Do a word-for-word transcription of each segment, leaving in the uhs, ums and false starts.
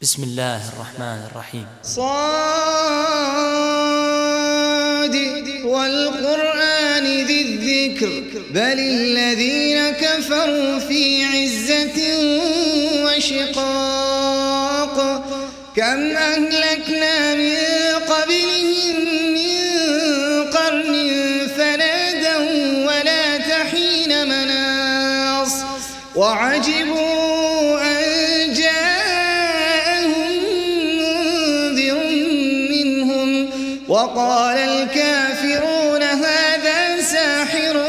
بسم الله الرحمن الرحيم. صاد والقرآن ذي الذكر بل الذين كفروا في عزة وشقاق كم أهلكنا من قبلهم من قرن فنادوا ولا تحين مناص وعجبوا أن جاءهم منذر منهم وقال الكافرون هذا ساحر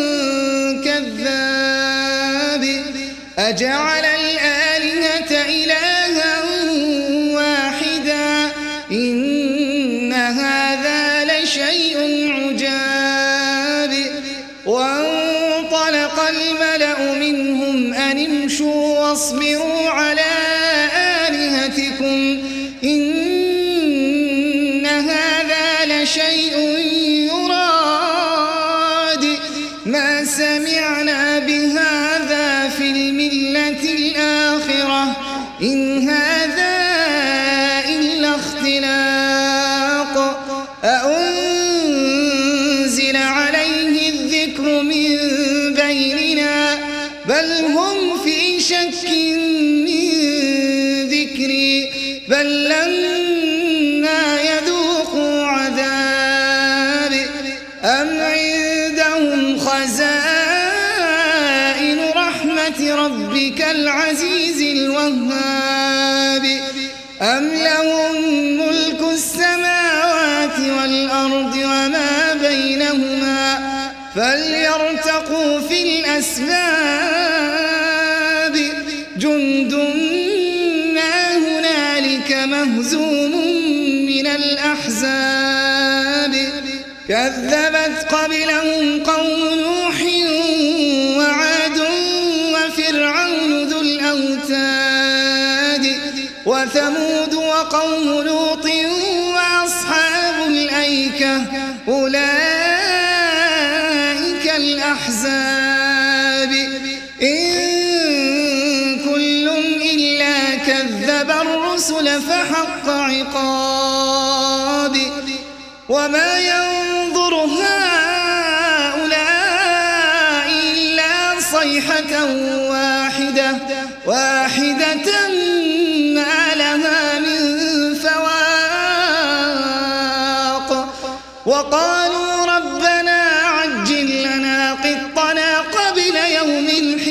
كذاب أجعل الآلهة إلها واحدا إن هذا لشيء عجاب وانطلق الملأ منهم أن امشوا واصبروا على آلهتكم إن هذا لشيء يراد ما سمعنا بهذا في الملة الآخرة إن هذا إلا اختلاق أأنزل عليه الذكر من بيننا بل هم في شك من ذكري بل لما يذوقوا عذاب أم عندهم خزائن رحمة ربك العزيز الوهاب أم لهم ملك السماوات والأرض وما بينهما فليرتقوا في الأسباب جند ما هنالك مهزوم من الأحزاب كذبت قبلهم قوم نوح وعاد وفرعون ذو الأوتاد وثمود وقوم لوط وأصحاب الأيكة أولئك الأحزاب إن كل إلا كذب الرسل فحق عقاب وما ينظر هؤلاء إلا صيحة واحدة واحدة ما لها من فواق وقالوا ربنا عجل لنا قطنا قبل يوم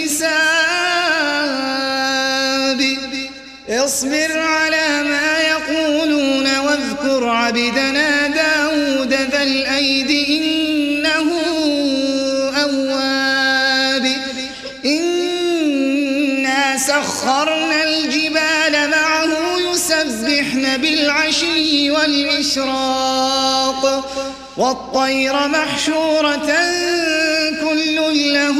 الحساب اصبر على ما يقولون واذكر عبدنا داود ذا الأيد إنه أواب إنا سخرنا الجبال معه يسبحن بالعشي والإشراق والطير محشورة كل له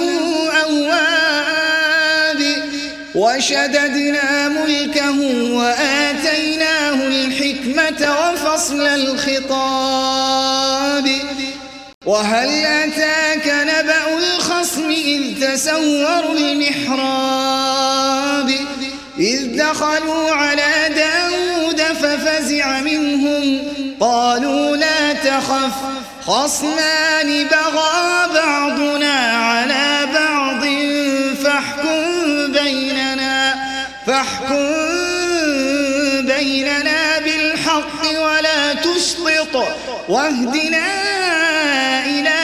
أواب وشددنا ملكه وآتيناه الحكمة وفصل الخطاب وهل أتاك نبأ الخصم إذ تسوروا المحراب إذ دخلوا على داود ففزع منهم قالوا لا تخف خصمان بغى بعضنا على بعض فاحكم بيننا فاحكم بيننا بالحق ولا تشطط واهدنا إلى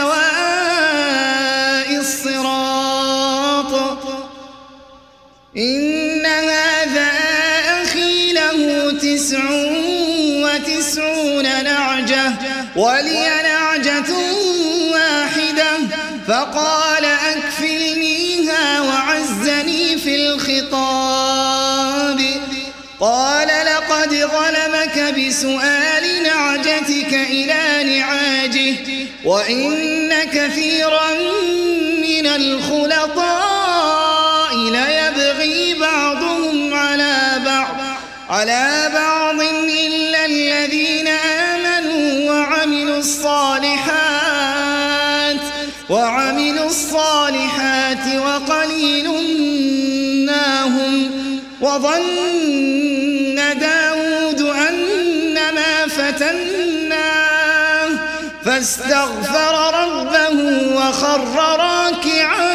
سواء الصراط إن هذا أخي له تسع وتسعون نعجة ولي نعجة واحدة فقال أكفلنيها وعزني في الخطاب قال لقد ظلمك بسؤال نعجتك إلى نعاجه وإن كثيرا من الخلطاء ليبغي بعضهم على بعض على بعض إلا الذين آمنوا وعملوا الصالحات وعملوا الصالحات وقليل ما هم وظن فاستغفر ربه وخر راكعا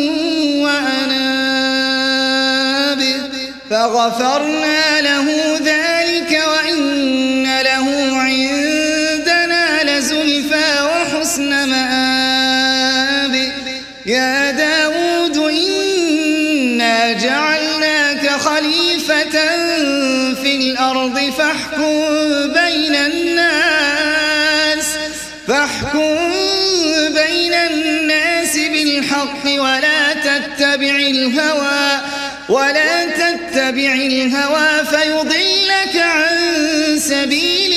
وأناب فغفرنا له ذلك وإن له عندنا لزلفى وحسن مآب يا داود إنا جعلناك خليفة في الأرض فاحكم بين الناس فاحكم بين الناس بالحق ولا تتبع الهوى ولا تتبع الهوى فيضلك عن سبيل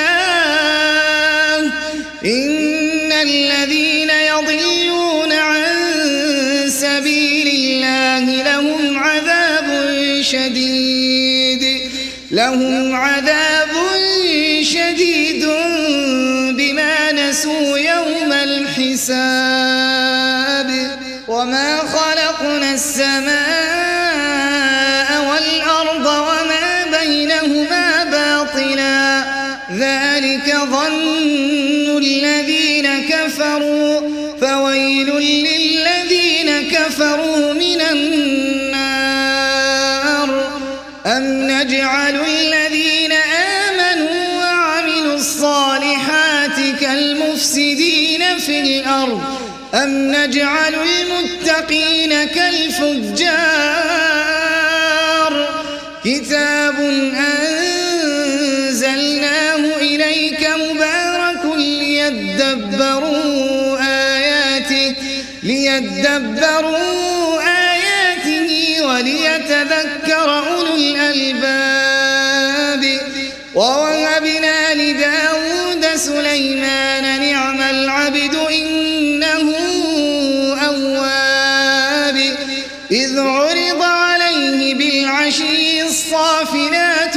الله إن الذين يضلون عن سبيل الله لهم عذاب شديد لهم عذاب شديد بما نسوا يوم الحساب وما خلقنا السماء والأرض وما بينهما باطلا ذلك ظن الذين كفروا فويل للذين كفروا من النار أم نجعل الذين آمنوا وعملوا الصالحات كالمفسدين في الأرض أم نجعل المتقين كالفجار كتاب أنزلناه إليك مبارك ليدبروا آياته ليدبروا آياته وليتذكر أولو الألباب ووهبنا لداود سليمان نعم العبد إنه أواب إذ عرض عليه بالعشي الصافنات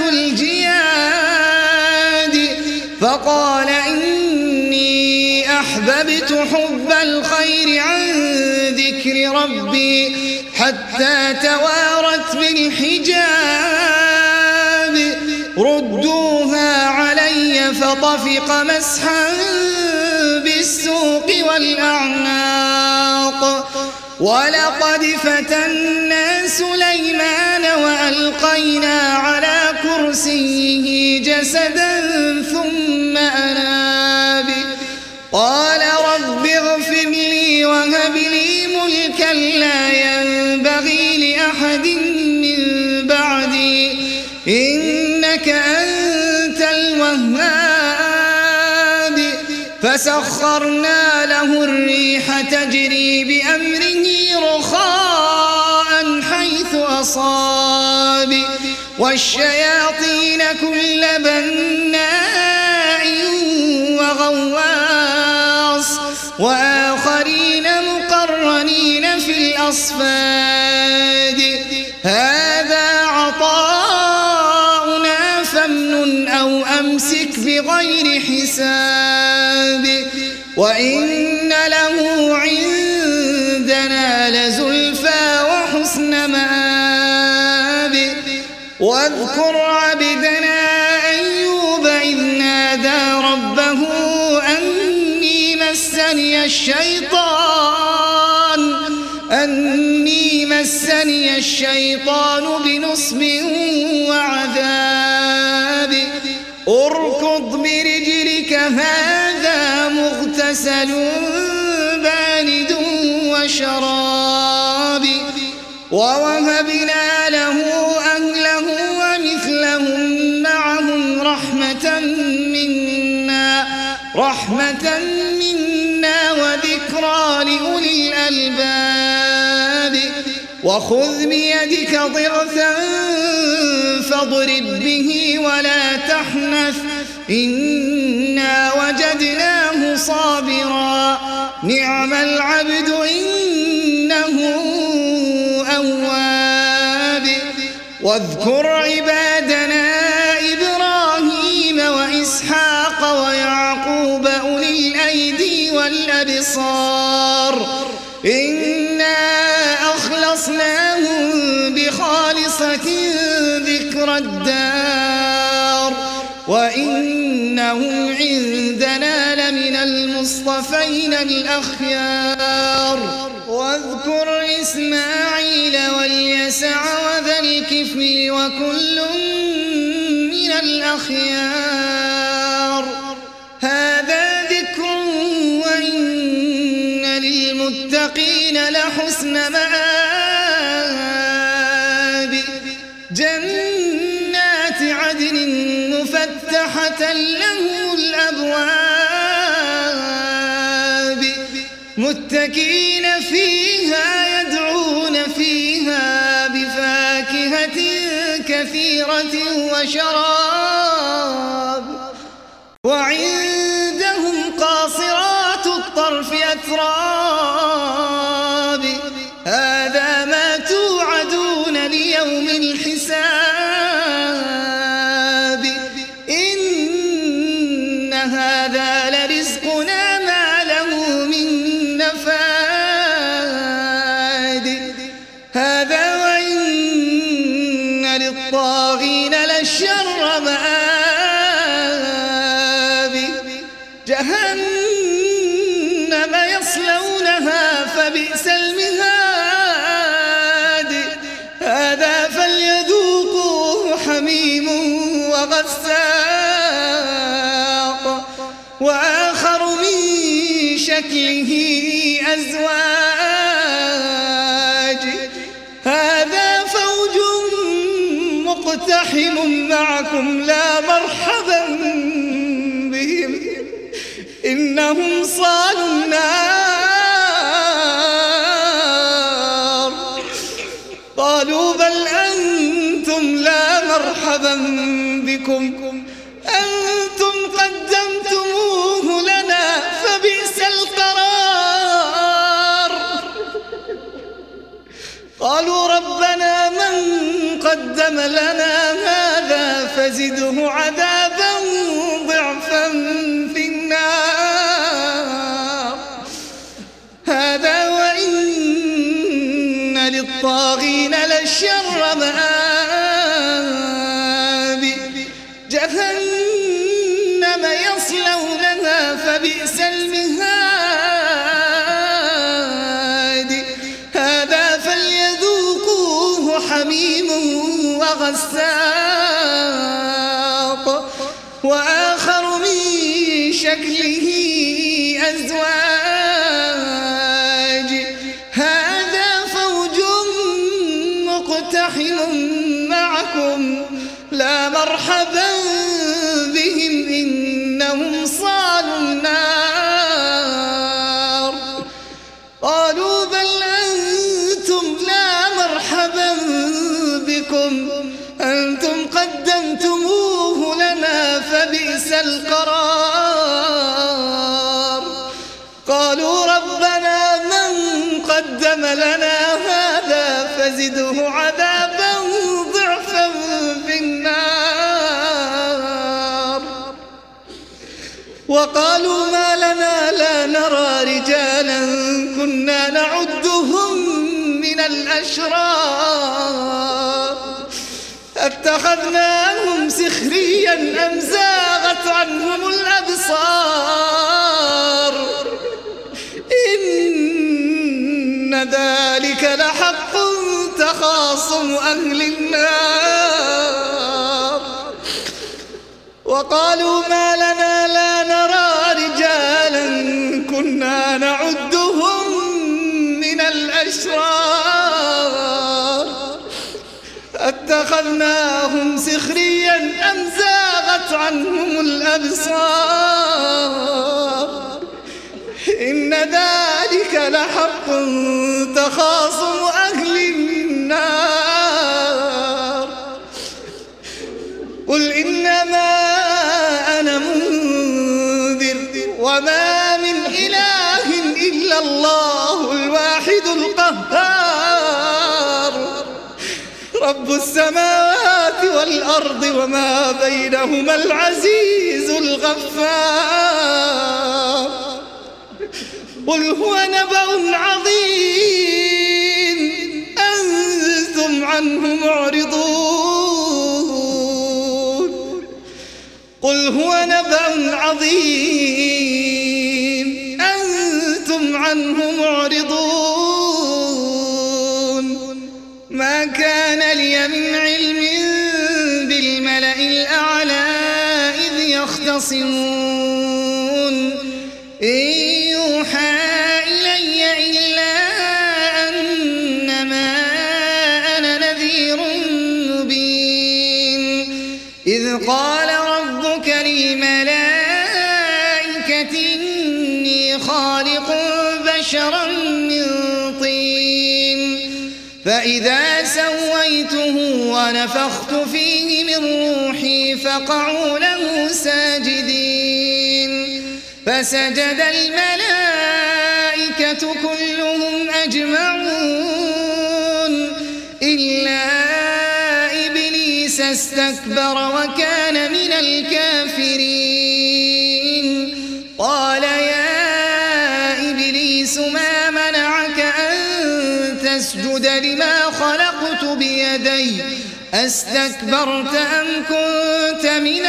الجياد فقال إني أحببت حب الخير عن ذكر ربي حتى توارت بالحجاب ردوها علي فطفق مسحا بالسوق والأعناق ولقد فتنا سليمان وألقينا على كرسيه جسدا ثم أناب قال رب اغفر لي وهب لي ملكا لا ينبغي لأحد من بعدي إنك أنت الوهاب فسخرنا له الريح تجري بأمره رخاء حيث أصاب والشياطين كل بناء وغواص وآخرين مقرنين في الأصفاد هذا عطاؤنا فامنن أو أمسك بغير حساب وإن له عندنا لزلفى وحسن مآب واذكر عبدنا أيوب إذ نادى ربه أني مسني الشيطان أني مسني الشيطان بنصب وعذاب اركض برجلك هذا مغتسل بارد وشراب ووهبنا له أهله ومثلهم معهم رحمة منا رحمة منا وذكرى لأولي الألباب وخذ بيدك ضغثا فاضرب به ولا تحنث إنا وجدناه صابرا نعم العبد إنه أواب واذكر عبادنا إبراهيم وإسحاق ويعقوب أولي الأيدي والأبصار إنا أخلصناهم بخالصة ذكر الدار وإنهم عندنا لمن المصطفين الأخيار واذكر إسماعيل واليسع وذا الكفل وكل من الأخيار هذا ذكر وإن للمتقين لحسن مآب جنات عدن مفتحة لهم الأبواب متكئين فيها يدعون فيها بفاكهة كثيرة وشراب وعندهم قاصرات الطرف أتراب هذا ما توعدون ليوم الحساب إن هذا لرزقنا ما له من نفاد هذا وإن للطاغين لشر مآب جهنم يصلونها فبئس المهاد هذا فليذوقوه حميم وغساق وآخر من شكله أزواج هذا فوج مقتحم معكم لا مرحبا بهم إنهم صالوا النار قالوا بل أنتم لا مرحبا بكم أنتم قدمتموه لنا فبئس القرار قالوا ربنا من قدم لنا هذا فزده عذابا ضعفا في النار هذا وإن للطاغين لشر مآب جهنم يصلونها فبئس المهاد هذا فليذوقوه حميم وغساق وآخر من شكله أزواج هذا فوج مقتحم معكم لا مرحبا بهم إنهم صالوا النار قالوا بل أنتم لا مرحبا بكم أنتم قدمتموه لنا فبئس القرار قالوا ربنا من قدم لنا هذا فزده عذابا ضعفا في النار وقالوا ما لنا لا نرى رجالا كنا نعدهم من الأشرار اتخذناهم سخريا أم زاغت عنهم الأبصار إن ذلك لحق تخاصم أهل النار وقالوا ما لنا لا نرى رجالا كنا نعدهم من الأشرار اتخذناهم سخريا أم زاغت عنهم الأبصار إن ذلك لحق تخاصم أهل النار قل إنما أنا منذر وما من إله إلا الله الواحد القهار رب السماوات والأرض وما بينهما العزيز الغفار قل هو نبأ عظيم أنتم عنه معرضون قل هو نبأ عظيم أنتم عنه معرضون ما كان لي من علم بالملأ الأعلى إذ يختصمون إن يوحى إلي إلا أنما أنا نذير مبين إذ قال ربك للملائكة إني خالق بشرا من طين فإذا سويته ونفخت فيه من روحي فقعوا له ساجدين فسجد الملائكة كلهم أجمعون إلا إبليس استكبر وكان من الكافرين قال يا إبليس ما منعك أن تسجد لما خلقت بيدي أستكبرت أم كنت من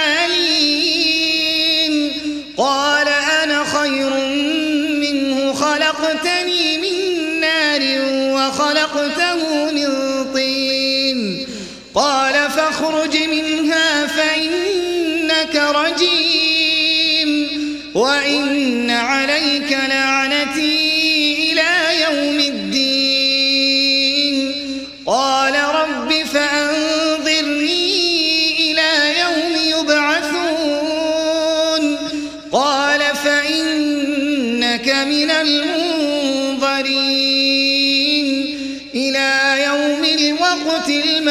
العالين قال أنا خير منه خلقتني من نار وخلقته من طين قال فاخرج منها فإنك رجيم وإن عليك لعنتي إلى يوم الدين قال رب فأنظرني إلى يوم يبعثون قال فإنك من المنظرين إلى يوم الوقت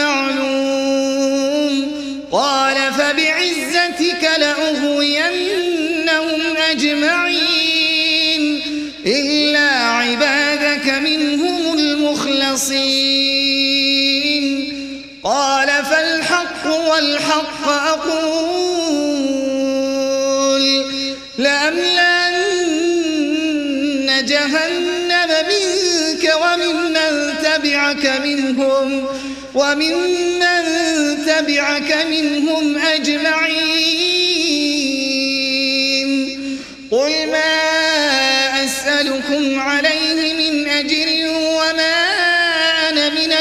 المعلوم قال فبعزتك لأغوينهم أجمعين إلا عبادك منهم المخلصين قال فالحق والحق أقول لأملأن جهنم منك وممن تبعك منهم وممن تبعك منهم أجمعين قل ما أسألكم عليه من أجر وما أنا من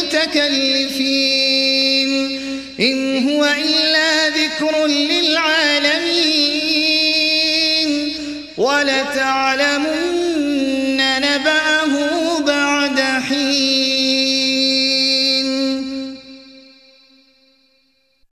المتكلفين إن هو إلا ذكر للعالمين ولتعلمون